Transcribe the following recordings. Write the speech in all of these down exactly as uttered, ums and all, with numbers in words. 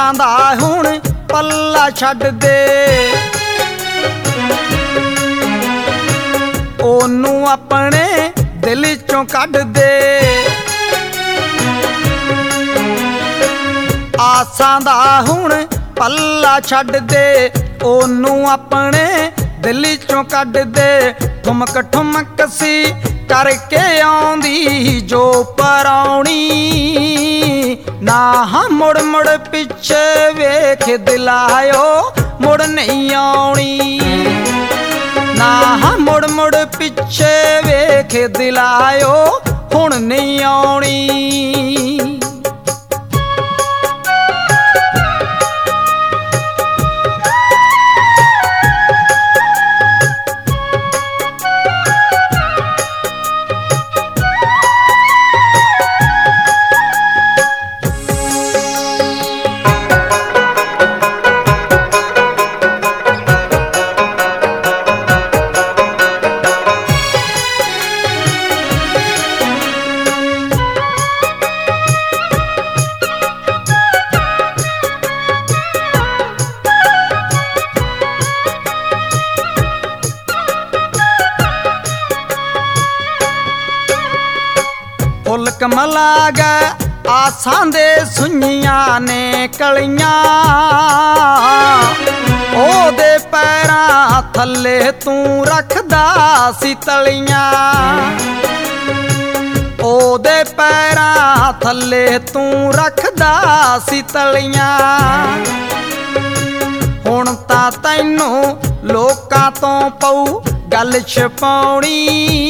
ਆਸਾਂ ਦਾ ਹੁਣ ਪੱਲਾ ਛੱਡ ਦੇ, ਉਹਨੂੰ ਆਪਣੇ ਦਿਲ ਚੋਂ ਕੱਢ ਦੇ। ਆਸਾਂ ਦਾ ਹੁਣ ਪੱਲਾ ਛੱਡ ਦੇ, ਉਹਨੂੰ ਆਪਣੇ ਦਿਲ ਚੋਂ ਕੱਢ ਦੇ। ਠੁਮਕ ਠੁਮਕ ਸੀ ਕਰਕੇ ਆਉਂਦੀ ਜੋ ਪਰਾਉਣੀ, ਨਾ ਮੁੜ ਮੁੜ ਪਿੱਛੇ ਵੇਖ ਦਿਲਾਇਓ ਮੁੜ ਨਹੀਂ ਆਉਣੀ, ਨਾ ਮੁੜ ਮੁੜ ਪਿੱਛੇ ਵੇਖ ਦਿਲਾਇਓ ਹੁਣ ਨਹੀਂ ਆਉਣੀ। ਫੁੱਲ ਕਮਲਾ ਗਏ ਆਸਾਂ ਦੇ ਸੁਈਆਂ ਨੇ ਕਲੀਆਂ, ਉਹਦੇ ਪੈਰਾਂ ਥੱਲੇ ਤੂੰ ਰੱਖਦਾ ਸੀ ਤਲੀਆਂ, ਉਹਦੇ ਪੈਰਾਂ ਥੱਲੇ ਤੂੰ ਰੱਖਦਾ ਸੀ ਤਲੀਆਂ। ਹੁਣ ਤਾਂ ਤੈਨੂੰ ਲੋਕਾਂ ਤੋਂ ਪਊ ਗੱਲ ਛਪਾਉਣੀ,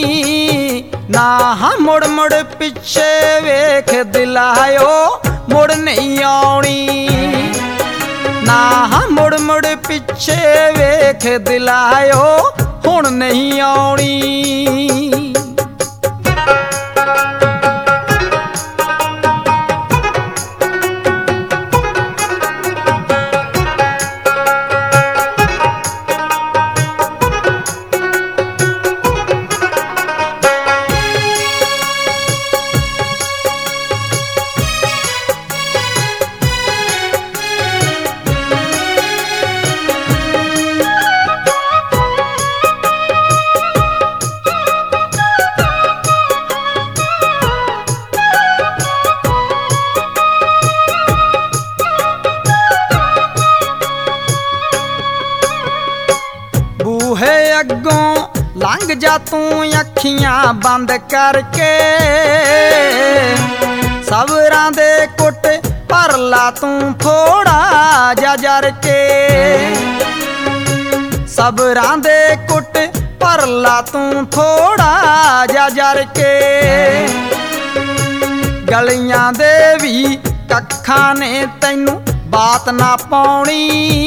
ਨਾ ਮੁੜ ਮੁੜ ਪਿੱਛੇ ਵੇਖ ਦਿਲਾਇਓ ਮੁੜ ਨਹੀਂ ਆਉਣੀ, ਨਾ ਮੁੜ ਮੁੜ ਪਿੱਛੇ ਵੇਖ ਦਿਲਾਇਓ ਹੁਣ ਨਹੀਂ ਆਉਣੀ। ਬੂਹੇ ਅੱਗੋਂ ਲੰਘ ਜਾ ਤੂੰ ਅੱਖੀਆਂ ਬੰਦ ਕਰਕੇ, ਸਬਰਾਂ ਦੇ ਕੁੱਟ ਭਰ ਲਾ ਤੂੰ ਥੋੜਾ ਜਾ ਜਰ ਕੇ, ਸਬਰਾਂ ਦੇ ਕੁੱਟ ਭਰ ਲਾ ਤੂੰ ਥੋੜਾ ਜਾ ਜਰ ਕੇ। ਗਲੀਆਂ ਦੇ ਵੀ ਕੱਖਾਂ ਨੇ ਤੈਨੂੰ ਬਾਤ ਨਾ ਪਾਉਣੀ,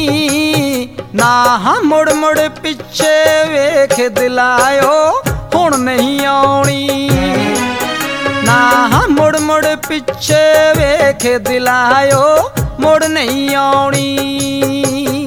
ਨਾ ਮੁੜ ਮੁੜ ਪਿੱਛੇ ਵੇਖ ਦਿਲਾਇਓ ਹੁਣ ਨਹੀਂ ਆਉਣੀ, ਨਾ ਮੁੜ ਮੁੜ ਪਿੱਛੇ ਵੇਖ ਦਿਲਾਇਓ ਮੁੜ ਨਹੀਂ ਆਉਣੀ।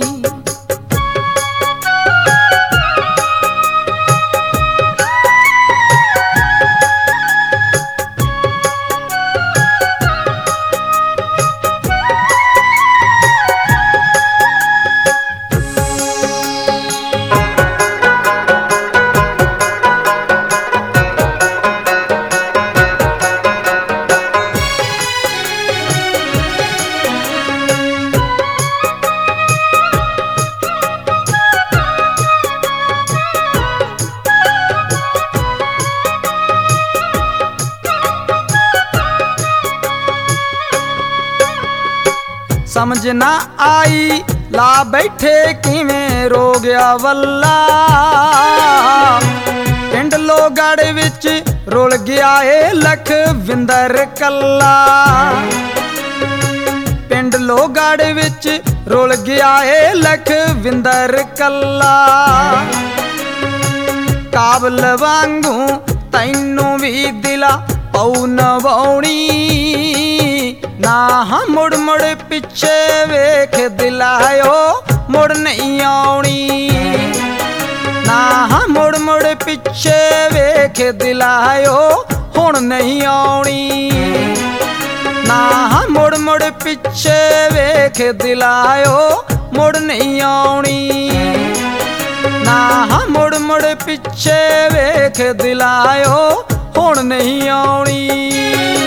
ਸਮਝ ਨਾ ਆਈ ਲਾ ਬੈਠੇ ਕਿਵੇਂ ਰੋ ਗਿਆ ਵੱਲਾ, ਪਿੰਡ ਲੋਗੜ ਵਿੱਚ ਰੁਲ ਗਿਆ ਏ ਲਖਵਿੰਦਰ ਕੱਲਾ, ਪਿੰਡ ਲੋਗੜ ਵਿੱਚ ਰੁਲ ਗਿਆ ਏ ਲਖਵਿੰਦਰ ਕੱਲਾ। ਕਾਬਲ ਵਾਂਗੂ ਤੈਨੂੰ ਵੀ ਦਿਲਾ ਪਊ ਨਵਾਉਣੀ, ਨਾ ਮੁੜ ਮੁੜ ਪਿੱਛੇ ਵੇਖ ਦਿਲਾਇਓ ਮੁੜ ਨਹੀਂ ਆਉਣੀ, ਨਾ ਮੁੜ ਮੁੜ ਪਿੱਛੇ ਵੇਖ ਦਿਲਾਇਓ ਹੁਣ ਨਹੀਂ ਆਉਣੀ, ना मुड़ मुड़ पिछे वेख दिलायो मुड़ नहीं आउणी, ना मुड़ मुड़ पिछे वेख दिलायो हुण नहीं आउणी।